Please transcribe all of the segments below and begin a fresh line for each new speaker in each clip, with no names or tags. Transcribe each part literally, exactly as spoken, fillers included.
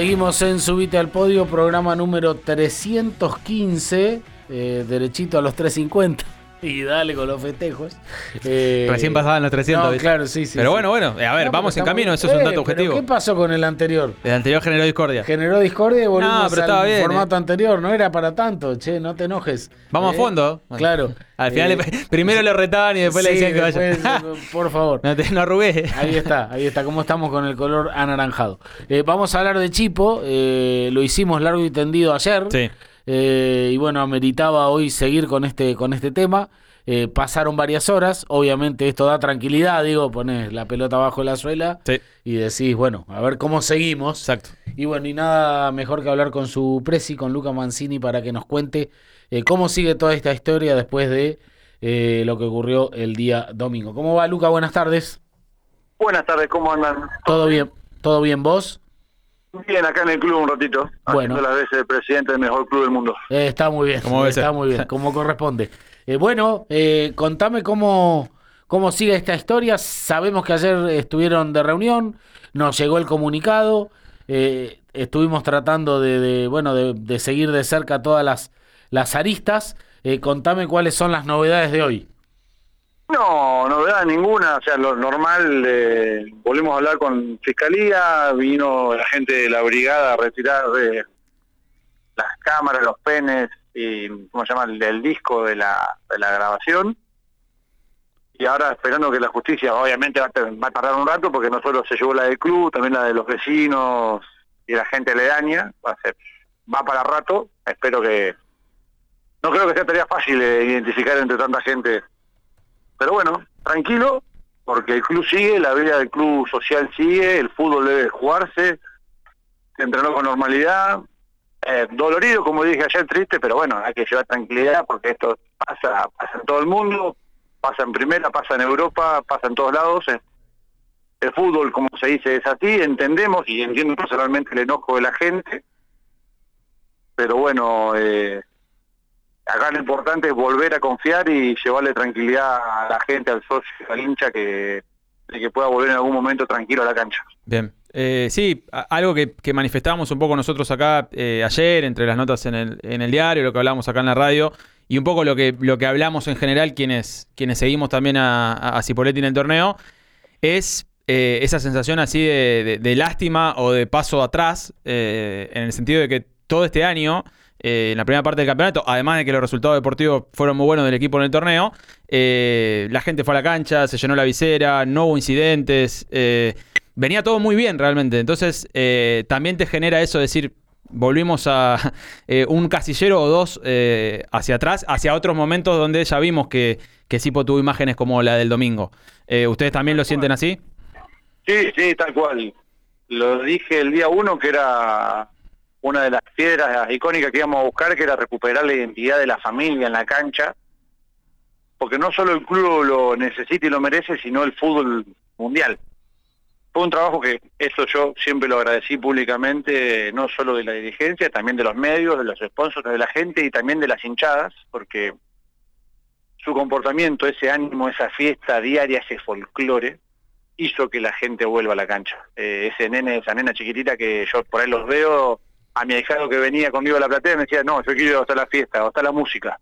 Seguimos en Subite al Podio, programa número trescientos quince, eh, derechito a los trescientos cincuenta. Y dale con los festejos.
Eh, Recién pasaban los trescientos.
No, claro, sí, sí.
Pero
sí.
bueno, bueno, a ver, no, vamos en camino, eso
eh,
es un dato objetivo.
¿Qué pasó con el anterior?
El anterior generó discordia.
Generó discordia y volvimos
no, pero
al
bien,
formato
eh.
anterior. No era para tanto, che, no te enojes.
Vamos
eh,
a fondo.
Claro.
Al final,
eh,
le, primero lo retaban y después sí, le decían que
después,
vaya.
Por favor.
No te no arrugué.
Ahí está, ahí está. ¿Cómo estamos con el color anaranjado? Eh, vamos a hablar de Chipo. Eh, lo hicimos largo y tendido ayer.
Sí.
Eh, y bueno, ameritaba hoy seguir con este, con este tema. Eh, pasaron varias horas, obviamente esto da tranquilidad, digo, pones la pelota bajo la suela
sí.
y decís, bueno, a ver cómo seguimos.
Exacto.
Y bueno, y nada mejor que hablar con su presi, con Luca Mancini, para que nos cuente eh, cómo sigue toda esta historia después de eh, lo que ocurrió el día domingo. ¿Cómo va, Luca? Buenas tardes.
Buenas tardes, ¿cómo andan?
¿Todo bien? ¿Todo bien vos?
Bien, acá en el club un ratito,
bueno.
haciendo las veces de presidente del mejor club del mundo.
Eh, está muy bien, está muy bien, como corresponde. Eh, bueno, eh, contame cómo, cómo sigue esta historia. Sabemos que ayer estuvieron de reunión, nos llegó el comunicado, eh, estuvimos tratando de, de bueno de, de seguir de cerca todas las, las aristas. Eh, contame cuáles son las novedades de hoy.
No, novedad ninguna, o sea, lo normal, eh, volvimos a hablar con Fiscalía, vino la gente de la brigada a retirar eh, las cámaras, los penes, y ¿cómo se llama? El, el disco de la, de la grabación, y ahora esperando que la justicia, obviamente va a, va a tardar un rato, porque no solo se llevó la del club, también la de los vecinos y la gente aledaña, va a ser, va para rato, espero que, no creo que sea tarea fácil de identificar entre tanta gente. Pero bueno, tranquilo, porque el club sigue, la vida del club social sigue, el fútbol debe jugarse, se entrenó con normalidad, eh, dolorido, como dije ayer, triste, pero bueno, hay que llevar tranquilidad porque esto pasa, pasa en todo el mundo, pasa en primera, pasa en Europa, pasa en todos lados. Eh. El fútbol, como se dice, es así, entendemos y entiendo personalmente el enojo de la gente, pero bueno... Eh, Acá lo importante es volver a confiar y llevarle tranquilidad a la gente, al socio, al hincha, que, que pueda volver en algún momento tranquilo a la cancha.
Bien. Eh, sí, a, algo que, que manifestábamos un poco nosotros acá eh, ayer, entre las notas en el, en el diario, lo que hablamos acá en la radio, y un poco lo que, lo que hablamos en general quienes, quienes seguimos también a, a, a Cipolletti en el torneo, es eh, esa sensación así de, de, de lástima o de paso atrás, eh, en el sentido de que todo este año... Eh, en la primera parte del campeonato, además de que los resultados deportivos fueron muy buenos del equipo en el torneo, eh, la gente fue a la cancha, se llenó la visera, no hubo incidentes, eh, venía todo muy bien realmente. Entonces eh, también te genera eso de decir, volvimos a eh, un casillero o dos eh, hacia atrás, hacia otros momentos donde ya vimos que, que Cipo tuvo imágenes como la del domingo. Eh, ¿Ustedes también lo sienten así?
Sí, sí, tal cual. Lo dije el día uno, que era... una de las piedras icónicas que íbamos a buscar, que era recuperar la identidad de la familia en la cancha, porque no solo el club lo necesita y lo merece, sino el fútbol mundial. Fue un trabajo que, eso yo siempre lo agradecí públicamente, no solo de la dirigencia, también de los medios, de los sponsors, de la gente y también de las hinchadas, porque su comportamiento, ese ánimo, esa fiesta diaria, ese folclore, hizo que la gente vuelva a la cancha. Eh, ese nene, esa nena chiquitita que yo por ahí los veo... A mi ahijado que venía conmigo a la platea me decía, no, yo quiero estar la fiesta, o estar la música.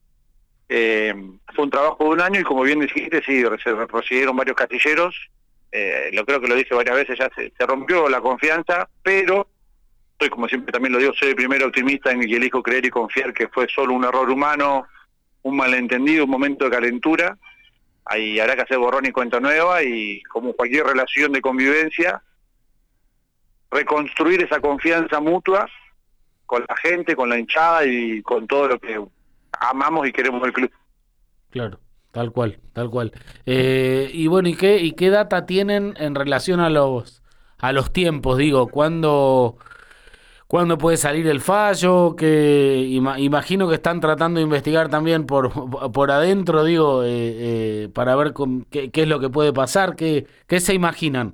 Eh, fue un trabajo de un año y como bien dijiste, sí, se procedieron varios casilleros, eh, lo creo que lo dije varias veces, ya se, se rompió la confianza, pero, soy como siempre también lo digo, soy el primer optimista en el que elijo creer y confiar que fue solo un error humano, un malentendido, un momento de calentura, ahí habrá que hacer borrón y cuenta nueva y como cualquier relación de convivencia, reconstruir esa confianza mutua con la gente, con la hinchada y con todo lo que amamos y queremos del club.
Claro, tal cual, tal cual. Eh, y bueno, ¿y qué y qué data tienen en relación a los a los tiempos? Digo, ¿cuándo, ¿cuándo puede salir el fallo? Que ima, imagino que están tratando de investigar también por por adentro, digo, eh, eh, para ver con, qué, qué es lo que puede pasar, qué, qué se imaginan.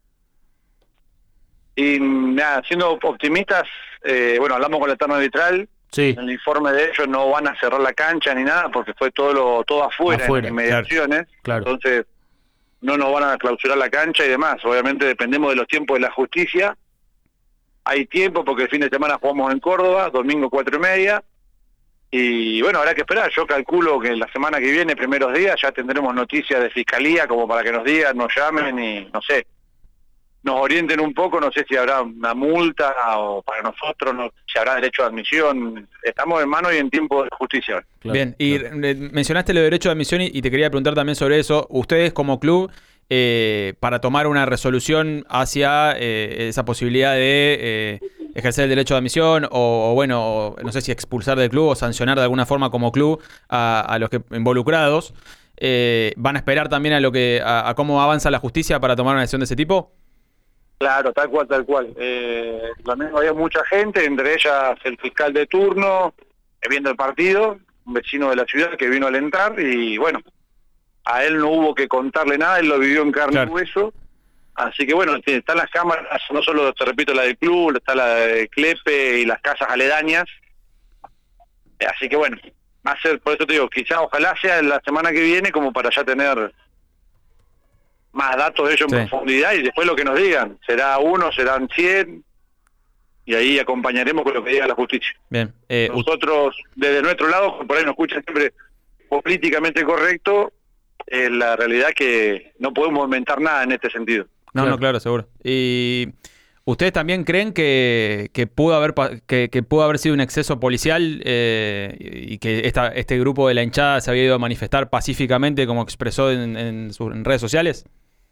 Y nada, siendo optimistas, eh, bueno, hablamos con el Eterno Arbitral,
sí.
En el informe de ellos no van a cerrar la cancha ni nada, porque fue todo lo todo afuera,
afuera
en inmediaciones,
claro, claro.
Entonces no nos van a clausurar la cancha y demás, obviamente dependemos de los tiempos de la justicia, hay tiempo porque el fin de semana jugamos en Córdoba, domingo cuatro y media, y bueno, habrá que esperar. Yo calculo que la semana que viene, primeros días, ya tendremos noticias de Fiscalía como para que nos digan, nos llamen y no sé, nos orienten un poco, no sé si habrá una multa o para nosotros, no, si habrá derecho de admisión. Estamos en mano y en tiempo de justicia.
Claro, bien, y claro. mencionaste lo de derecho de admisión y, y te quería preguntar también sobre eso. Ustedes como club, eh, para tomar una resolución hacia eh, esa posibilidad de eh, ejercer el derecho de admisión o, o bueno, no sé si expulsar del club o sancionar de alguna forma como club a, a los que involucrados, eh, ¿van a esperar también a, lo que, a, a cómo avanza la justicia para tomar una decisión de ese tipo?
Claro, tal cual, tal cual. Eh, también había mucha gente, entre ellas el fiscal de turno, viendo el partido, un vecino de la ciudad que vino a alentar y bueno, a él no hubo que contarle nada, él lo vivió en carne claro. y hueso. Así que bueno, están las cámaras, no solo, te repito, la del club, está la de Clepe y las casas aledañas. Así que bueno, va a ser, por eso te digo, quizás ojalá sea la semana que viene como para ya tener más datos de ellos en sí. profundidad y después lo que nos digan, será uno, serán cien y ahí acompañaremos con lo que diga la justicia.
Bien. Eh,
Nosotros, desde nuestro lado, por ahí nos escuchan siempre políticamente correcto, eh, la realidad es que no podemos inventar nada en este sentido.
No, claro. no, claro, seguro. Y ¿ustedes también creen que, que pudo haber que, que pudo haber sido un exceso policial eh, y que esta, este grupo de la hinchada se había ido a manifestar pacíficamente como expresó en, en sus en redes sociales?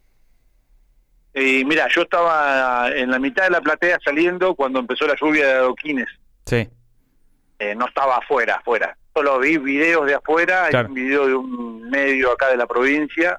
Y mira, yo estaba en la mitad de la platea saliendo cuando empezó la lluvia de adoquines.
Sí.
Eh, no estaba afuera, afuera. Solo vi videos de afuera,
claro.
Hay un video de un medio acá de la provincia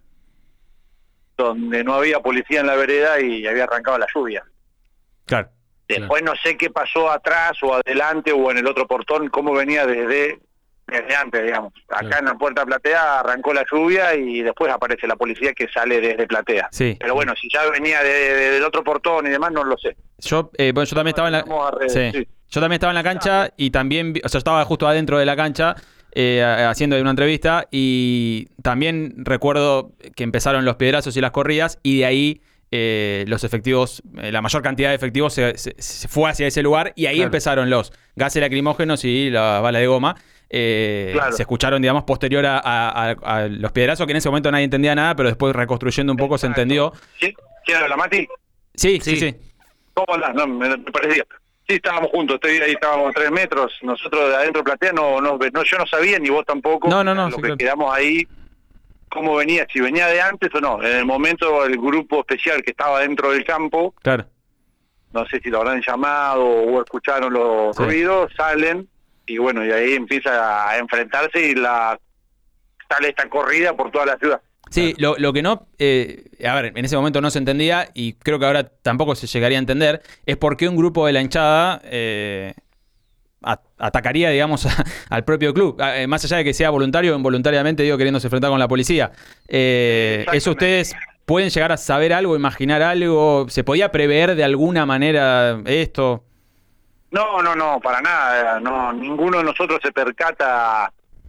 donde no había policía en la vereda y había arrancado la lluvia.
Claro.
Después no sé qué pasó atrás o adelante o en el otro portón, cómo venía desde, desde antes, digamos. Acá claro. en la puerta platea arrancó la lluvia y después aparece la policía que sale desde platea.
Sí.
Pero bueno, si ya venía de, de, del otro portón y demás, no lo sé.
Yo, eh, bueno, yo también estaba en la... Re... Sí. Sí. Yo también estaba en la cancha y también, o sea, estaba justo adentro de la cancha eh, haciendo una entrevista y también recuerdo que empezaron los piedrazos y las corridas y de ahí eh, los efectivos, eh, la mayor cantidad de efectivos se, se, se fue hacia ese lugar y ahí claro. empezaron los gases lacrimógenos y la bala de goma. Eh, claro. Se escucharon, digamos, posterior a, a, a los piedrazos, que en ese momento nadie entendía nada, pero después reconstruyendo un poco Exacto. se entendió.
¿Sí? ¿Quién era la Mati?
Sí, sí, sí. sí.
¿Cómo andás? No, me, me parecía. Sí, estábamos juntos, estoy ahí, estábamos a tres metros, nosotros de adentro de platea, no, no, no, yo no sabía, ni vos tampoco,
no, no, no,
lo
sí,
que
claro.
quedamos ahí, cómo venía, si venía de antes o no. En el momento el grupo especial que estaba dentro del campo,
claro.
no sé si lo habrán llamado o escucharon los sí. ruidos, salen, y bueno, y ahí empieza a enfrentarse y la sale esta corrida por toda la ciudad.
Sí, lo, lo que no, eh, a ver, en ese momento no se entendía y creo que ahora tampoco se llegaría a entender, es por qué un grupo de la hinchada eh, a, atacaría, digamos, a, al propio club, eh, más allá de que sea voluntario o involuntariamente, digo, queriéndose enfrentar con la policía. Eh, ¿Eso ustedes pueden llegar a saber algo, imaginar algo? ¿Se podía prever de alguna manera esto?
No, no, no, para nada, no, ninguno de nosotros se percata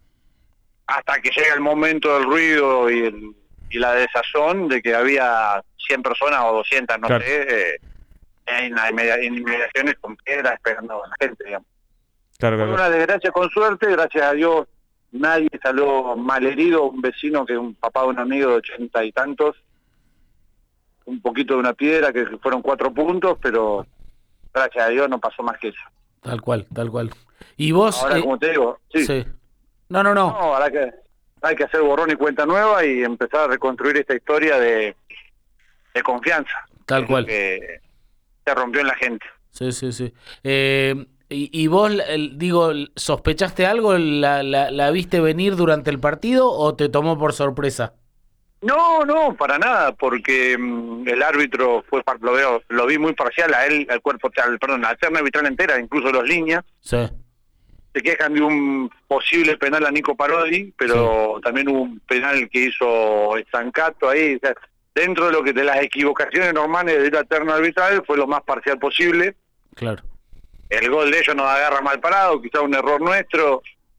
hasta que llega el momento del ruido y, el, y la desazón de que había cien personas o doscientas, no claro. sé, eh, en, en inmediaciones con piedras esperando a la gente, digamos.
Claro, claro.
Fue una desgracia con suerte, gracias a Dios nadie salió malherido, un vecino que es un papá de un amigo de ochenta y tantos, un poquito de una piedra que fueron cuatro puntos, pero gracias a Dios no pasó más que eso.
Tal cual, tal cual. Y vos...
Ahora,
eh,
como te digo, sí.
sí. No, no, no.
No, ahora que hay que hacer borrón y cuenta nueva y empezar a reconstruir esta historia de, de confianza.
Tal cual.
Que se rompió en la gente.
Sí, sí, sí. Eh, y, y vos, el, digo, ¿sospechaste algo? ¿La, la, ¿La viste venir durante el partido o te tomó por sorpresa?
No, no, para nada, porque um, el árbitro fue, lo veo, lo vi muy parcial a él, al cuerpo, al, perdón, a la terna arbitral entera, incluso los líneas.
Sí.
Se quejan de un posible penal a Nico Parodi, pero sí. también hubo un penal que hizo Estancato ahí. O sea, dentro de lo que de las equivocaciones normales de la terna arbitral fue lo más parcial posible.
Claro.
El gol de ellos nos agarra mal parado, quizá un error nuestro.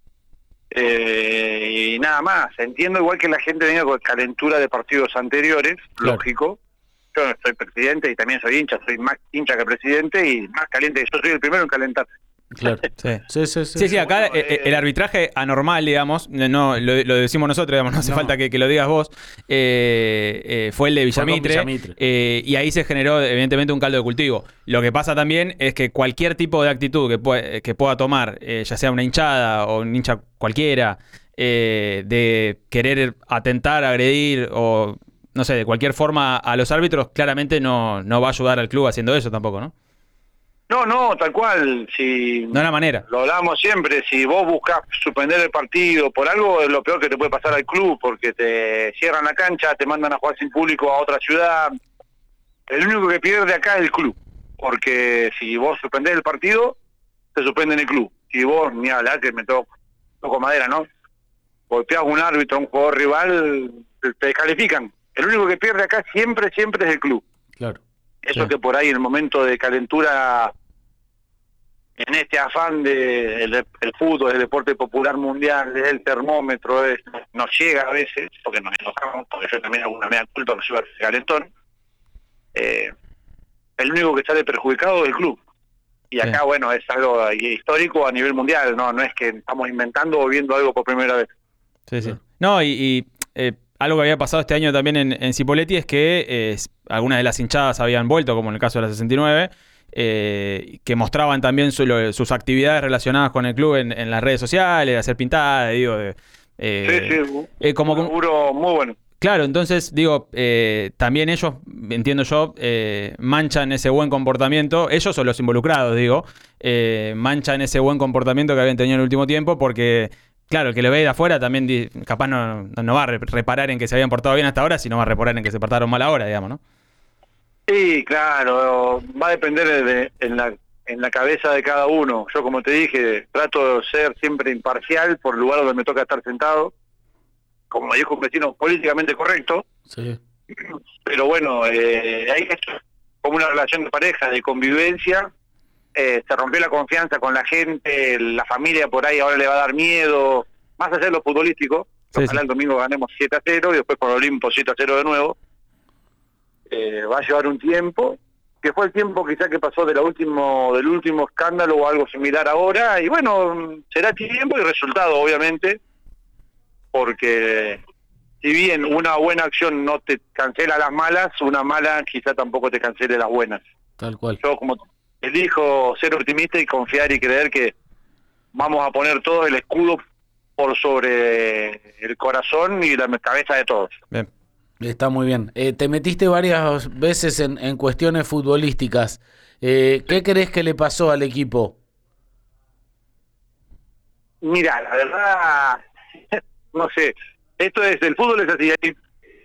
Eh, y nada más. Entiendo igual que la gente venga con calentura de partidos anteriores, claro. lógico. yo soy presidente y también soy hincha, soy más hincha que presidente y más caliente, yo soy el primero en calentar.
Claro.
Sí,
Sí, sí, sí.
sí, sí, acá
Bueno,
eh,
eh,
el arbitraje anormal, digamos, no lo, lo decimos nosotros, digamos, no hace
No.
falta que, que lo digas vos, eh, eh, fue el de
Fue con
Villamitre,
Villamitre.
eh, y ahí se generó evidentemente un caldo de cultivo. Lo que pasa también es que cualquier tipo de actitud que, puede, que pueda tomar, eh, ya sea una hinchada o un hincha cualquiera, eh, de querer atentar, agredir o, no sé, de cualquier forma a los árbitros, claramente no, no va a ayudar al club haciendo eso tampoco, ¿no?
No, no, tal cual, si
No es la manera.
lo hablamos siempre, si vos buscás suspender el partido por algo, es lo peor que te puede pasar al club, porque te cierran la cancha, te mandan a jugar sin público a otra ciudad. El único que pierde acá es el club, porque si vos suspendés el partido, te suspenden el club. Si vos, ni hablar, que me toco, toco madera, ¿no? Golpeás a un árbitro, a un jugador rival, te, te descalifican. El único que pierde acá siempre, siempre es el club.
Claro.
Eso
Sí.
que por ahí en el momento de calentura, en este afán de el, el fútbol, el deporte popular mundial, es el termómetro, es, nos llega a veces, porque nos enojamos, porque yo también hago una media culpa, me llevo ese calentón, eh, el único que sale perjudicado es el club. Y acá,
Sí.
bueno, es algo histórico a nivel mundial, no no es que estamos inventando o viendo algo por primera vez.
Sí, sí. No, y, y, eh, algo que había pasado este año también en, en Cipolletti es que eh, algunas de las hinchadas habían vuelto, como en el caso de la sesenta y nueve, eh, que mostraban también su- lo- sus actividades relacionadas con el club en, en las redes sociales, hacer pintadas, digo, de, eh,
sí, sí,
eh, como
un
con-
laburo muy bueno.
Claro, entonces, digo, eh, también ellos, entiendo yo, eh, manchan ese buen comportamiento, ellos o los involucrados, digo, eh, manchan ese buen comportamiento que habían tenido en el último tiempo porque, claro, el que lo ve de afuera también di- capaz no, no, no va a re- reparar en que se habían portado bien hasta ahora, sino va a reparar en que se portaron mal ahora, digamos, ¿no?
Sí, claro, va a depender de, de- en la en la cabeza de cada uno. Yo, como te dije, trato de ser siempre imparcial por el lugar donde me toca estar sentado, como dijo un vecino, políticamente correcto,
Sí.
pero bueno, eh, hay esto como una relación de pareja, de convivencia, eh, se rompió la confianza con la gente, la familia por ahí ahora le va a dar miedo, más allá de lo futbolístico,
Sí,
ojalá
sí.
el domingo ganemos siete a cero y después por Olimpo siete a cero de nuevo. Eh, va a llevar un tiempo, que fue el tiempo quizá que pasó de la último, del último escándalo o algo similar ahora, y bueno, será tiempo y resultado, obviamente, porque si bien una buena acción no te cancela las malas, una mala quizá tampoco te cancele las buenas.
Tal cual.
Yo como elijo ser optimista y confiar y creer que vamos a poner todo el escudo por sobre el corazón y la cabeza de todos.
Bien.
Está muy bien. Eh, te metiste varias veces en, en cuestiones futbolísticas. Eh, ¿Qué crees que le pasó al equipo?
Mira, la verdad, no sé, esto es, el fútbol es así, hay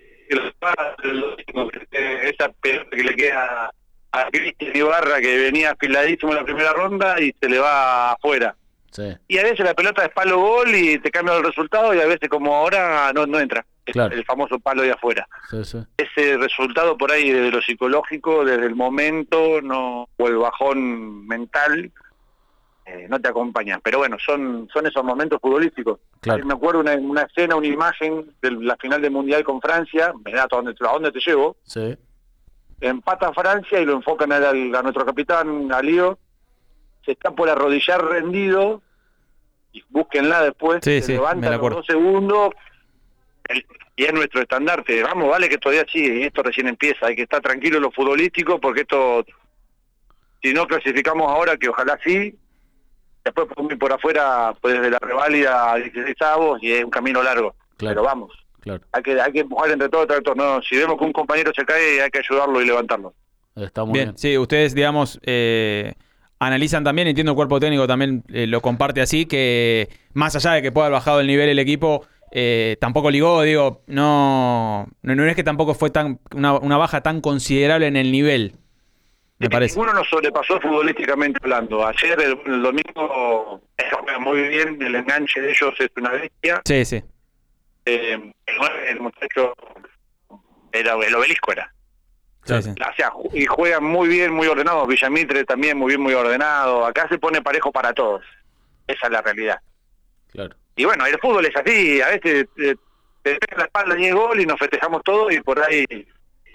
esa pelota que le queda a Cristian Ibarra, que venía afiladísimo en la primera ronda y se le va afuera.
Sí,
Y a veces la pelota es palo gol y te cambia el resultado, y a veces como ahora no, no entra,
Claro.
el famoso palo de afuera.
sí, sí.
Ese resultado por ahí desde lo psicológico, desde el momento, no, o el bajón mental, eh, no te acompaña. Pero bueno, son son esos momentos futbolísticos.
Claro.
Me acuerdo una, una escena, una imagen de la final del Mundial con Francia, mirá, ¿a dónde, a dónde te llevo?
Sí,
Empata Francia y lo enfocan al, al- a nuestro capitán, a Lío, se está por arrodillar rendido, y búsquenla después,
Sí,
se
sí, me
levanta
la
los
acuerdo.
dos segundos, el- y es nuestro estandarte. Vamos, vale, que todavía sigue, y esto recién empieza, hay que estar tranquilo en lo futbolístico, porque esto, si no clasificamos ahora, que ojalá sí, después podemos ir por afuera, pues desde la reválida a dieciséis avos, y es un camino largo,
Claro.
pero vamos.
claro.
Hay que hay que empujar entre todos, entre todos. No, si vemos que un compañero se cae, hay que ayudarlo y levantarlo.
Está muy
Bien,
bien.
sí, ustedes, digamos, eh, analizan también, entiendo el cuerpo técnico también eh, lo comparte así, que más allá de que pueda haber bajado el nivel el equipo, eh, tampoco ligó, digo, no, no, no es que tampoco fue tan una, una baja tan considerable en el nivel, me
Es que
parece.
ninguno nos sobrepasó futbolísticamente hablando. Ayer, el, el domingo, eh, juega muy bien, el enganche de ellos es una bestia.
Sí, sí,
Eh, el, nueve, el muchacho, era, el obelisco era.
sí, sí.
O sea, ju- y juegan muy bien, muy ordenados. Villamitre también muy bien, muy ordenado. Acá se pone parejo para todos. Esa es la realidad.
Claro.
Y bueno, el fútbol es así. A veces eh, te pega la espalda y es gol y nos festejamos todos, y por ahí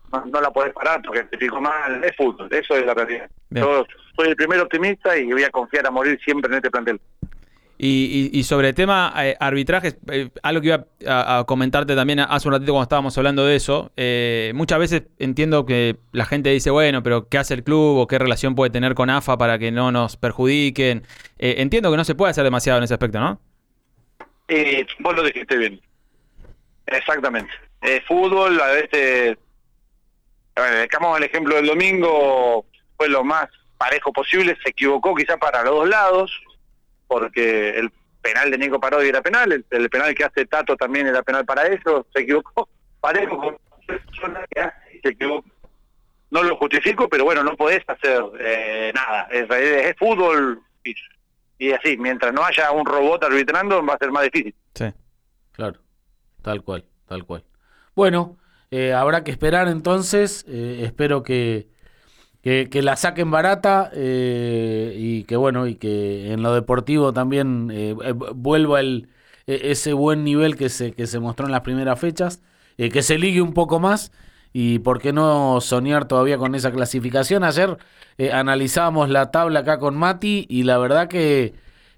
no, no la podés parar porque te picó mal, es fútbol, eso es la realidad.
Bien.
Yo soy el primer optimista y voy a confiar a morir siempre en este plantel.
Y, y, y sobre el tema eh, arbitrajes, eh, algo que iba a, a comentarte también hace un ratito cuando estábamos hablando de eso, eh, muchas veces entiendo que la gente dice, bueno, pero ¿qué hace el club o qué relación puede tener con A F A para que no nos perjudiquen? Eh, entiendo que no se puede hacer demasiado en ese aspecto, ¿no?
Eh, vos lo dijiste bien. Exactamente. Eh, fútbol, a veces, a ver, dejamos el ejemplo del domingo, fue lo más parejo posible, se equivocó quizá para los dos lados, porque el penal de Nico Parodi era penal, el, el penal que hace Tato también era penal para eso, se equivocó, parejo con persona que hace, se equivocó. No lo justifico, pero bueno, no podés hacer eh, nada, es, es fútbol y, y así, mientras no haya un robot arbitrando va a ser más difícil.
Sí.
Claro, tal cual, tal cual. Bueno, eh, habrá que esperar entonces, eh, espero que... Que, que la saquen barata eh, y que bueno y que en lo deportivo también eh, vuelva el, ese buen nivel que se, que se mostró en las primeras fechas, eh, que se ligue un poco más y por qué no soñar todavía con esa clasificación. Ayer eh, analizábamos la tabla acá con Mati y la verdad que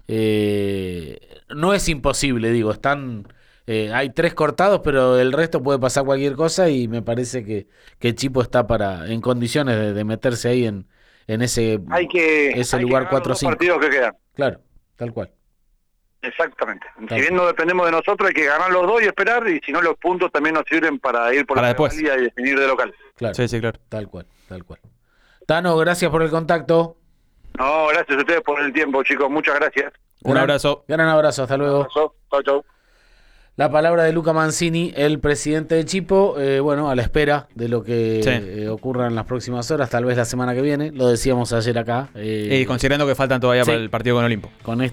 eh, no es imposible, digo, están... Eh, hay tres cortados, pero el resto puede pasar cualquier cosa y me parece que, que Chipo está para en condiciones de, de meterse ahí en, en ese,
hay que,
ese
hay
lugar
que
cuatro o cinco.
partidos que quedan.
Claro, tal cual.
Exactamente.
Tal
si bien no dependemos de nosotros, hay que ganar los dos y esperar, y si no, los puntos también nos sirven para ir por
Para
la
después.
salida y definir de local.
Claro.
Sí, sí, claro.
Tal cual, tal cual. Tano, gracias por el contacto.
No, gracias a ustedes por el tiempo, chicos. Muchas gracias.
Un
Gran-
abrazo.
Gran abrazo, hasta luego.
Chau, chau.
La palabra de Luca Mancini, el presidente de Chipo, eh, bueno, a la espera de lo que
Sí.
eh, ocurra en las próximas horas, tal vez la semana que viene, lo decíamos ayer acá. eh,
Y considerando que faltan todavía
Sí.
para el partido con Olimpo.
con